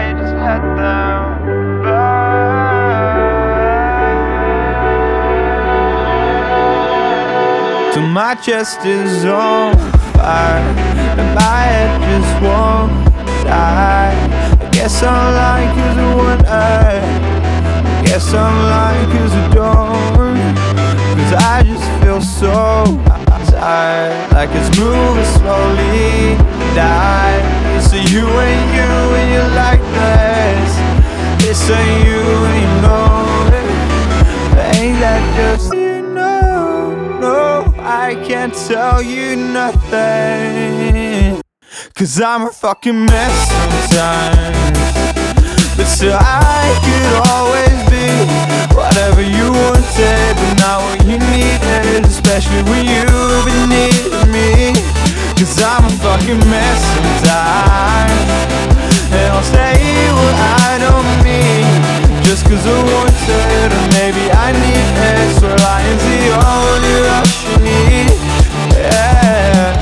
I just let them burn till my chest is on fire and my head just won't die. I guess I'm lying 'cause it won't hurt. I guess I'm lying 'cause it don't, 'cause I just feel so tired, like it's moving slowly, die. So you ain't you and you like this. This ain't you and you know it. Ain't that just you know? No, I can't tell you nothing, 'cause I'm a fucking mess sometimes. But still I could always be whatever you wanted, but not what you needed, especially when you've been needing me. 'Cause I'm a fucking mess sometimes, and I'll say what I don't mean, just 'cause I want it, or maybe I need it. So lying's the only rush you need, yeah.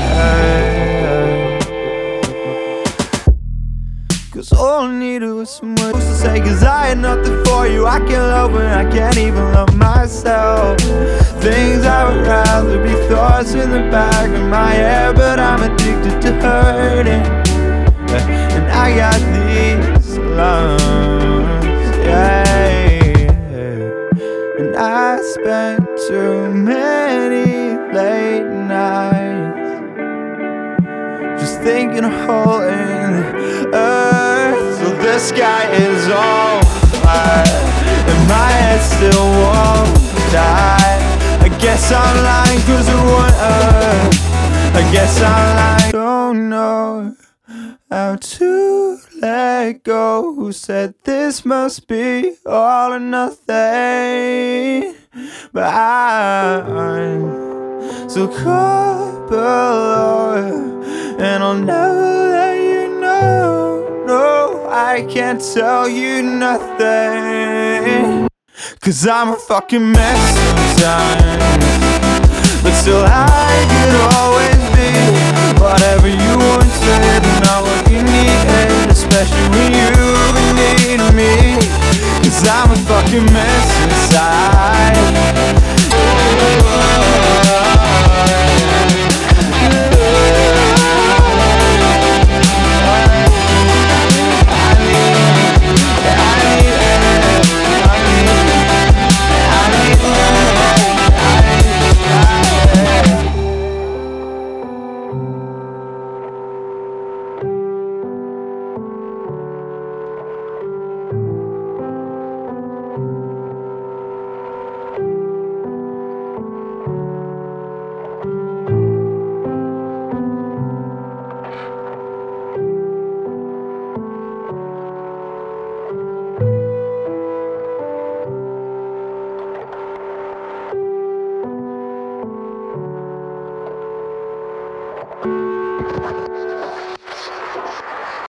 'Cause all I needed was some words to say, 'cause I had nothing for you. I can't love when I can't even love myself. Things I would rather be thoughts in the back of my head, but I'm addicted to hurting. And I got these lungs, yeah. And I spent too many late nights just thinking of holding the earth till the sky is on fire and my head still won't die. I guess I'm lying 'cause it won't hurt. I guess I'm lying. Don't know how to let go. Who said this must be all or nothing? But I'm so caught below, and I'll never let you know. No, I can't tell you nothing, 'cause I'm a fucking mess sometimes. But still I could always be whatever you wanted, not what you needed, especially when you've been needing me. 'Cause I'm a fucking mess inside.